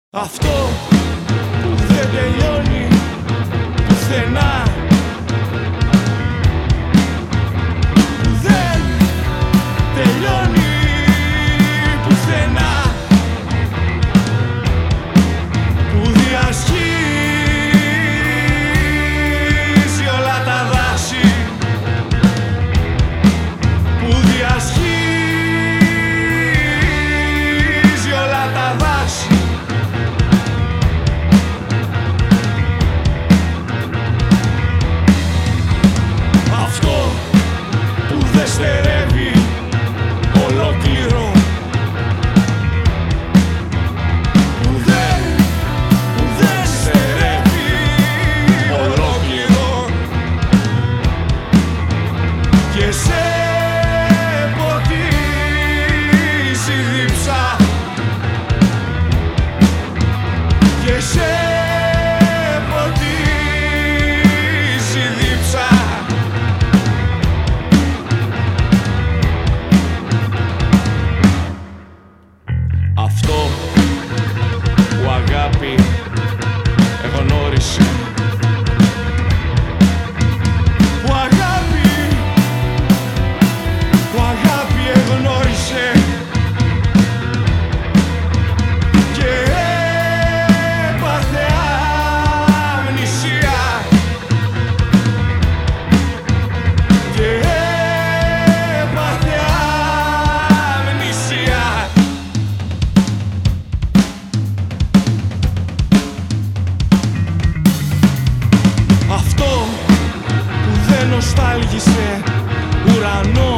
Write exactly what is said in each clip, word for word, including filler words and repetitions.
Αυτό που δεν τελειώνει πουθενά, που δεν τελειώνει πουθενά, που διασχίζει όλα τα δάση, που διασχίζει όλα τα δάση. Στερεύει ολόκληρο, που δεν, που δεν στερεύει ολόκληρο, και σε ποτίζει δίψα, και σε ποτίζει δίψα. Αυτό που αγάπη εγνώρισε, που αγάπη, που αγάπη εγνώρισε και έπαθε αμνησία, και έπαθε αμνησία. Αυτό που δεν νοστάλγησε ουρανό,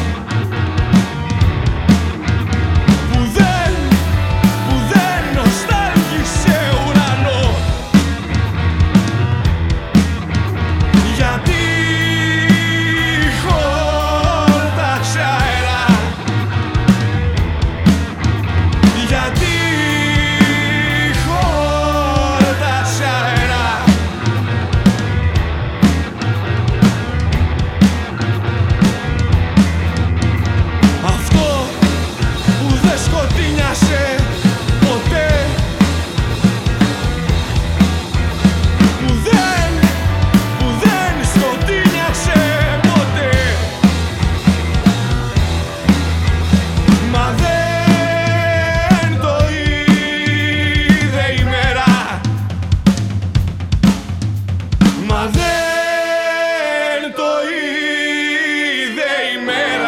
που δεν, που δεν νοστάλγησε ουρανό, γιατί χόρταξε αέρα, γιατί χόρταξε αέρα. Σκοτίνιασε ποτέ, που δεν, που δεν σκοτίνιασε ποτέ, μα δεν το είδε η μέρα, μα δεν το είδε η μέρα.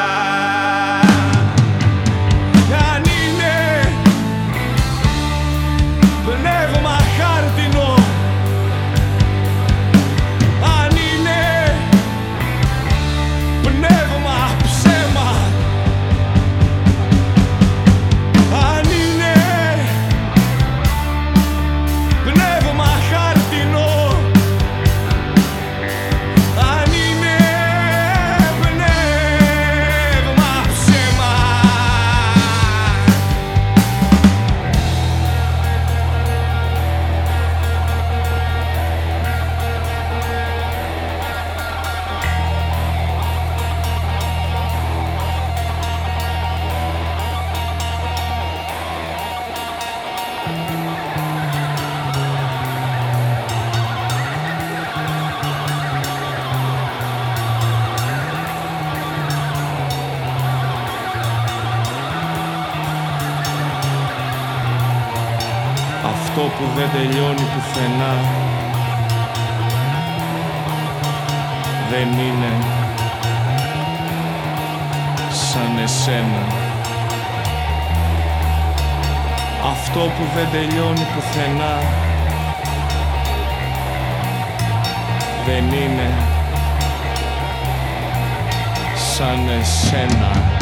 Πνεύμα χάρτινο, αν είναι πνεύμα ψέμα, αν είναι πνεύμα χάρτινο, αν είναι πνεύμα ψέμα. Αυτό που δεν τελειώνει πουθενά δεν είναι σαν εσένα. Αυτό που δεν τελειώνει πουθενά δεν είναι σαν εσένα.